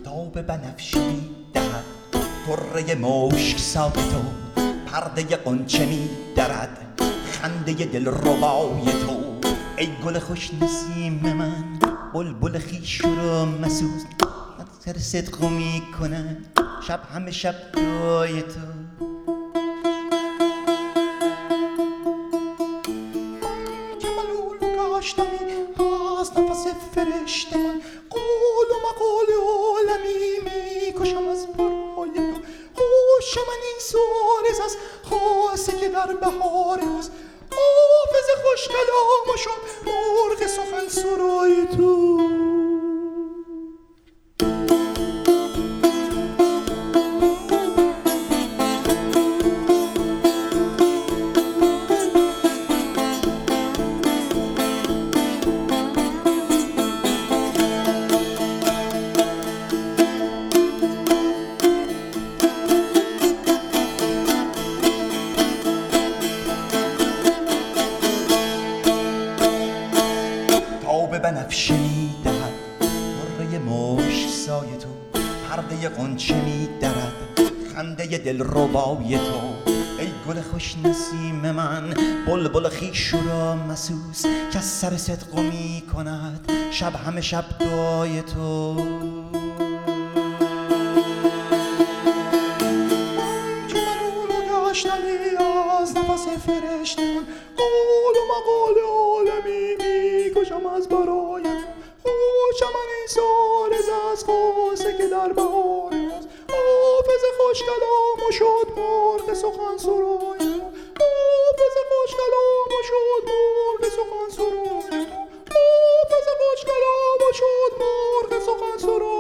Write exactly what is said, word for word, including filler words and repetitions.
تاب بنفشه می دهد طره مشک سای تو، پرده غنچه می درد خنده دلربای تو. ای گل خوش نسیم من، بلبل خویش را مسوز، سر صدق می کند شب همه شب دعای تو. که ملول گشتمی از نفس فرشته من، قول و مقال عالمی می کشم از برای تو. خوش من این سارز از خاصه که در بهار است، حافظ خوش کلام و شد مرغ سخن سرای تو. تاب بنفشه می دهد طره مشک سای تو، پرده غنچه می درد خنده دلربای تو. ای گل خوش نسیم من، بلبل خویش را مسوز، که از سر صدق می کند شب همه شب دعای تو. که ملول گشتمی از نفس فرشته من، قول و مقال عالمی می کشم از برای تو. خوش من این سارز از خاصه که در بهار است، حافظ خوش کلام و شد مرغ سخن سرای تو. حافظ خوش کلام و شد مرغ سخن سرای تو. حافظ خوش کلام و شد مرغ سخن سرای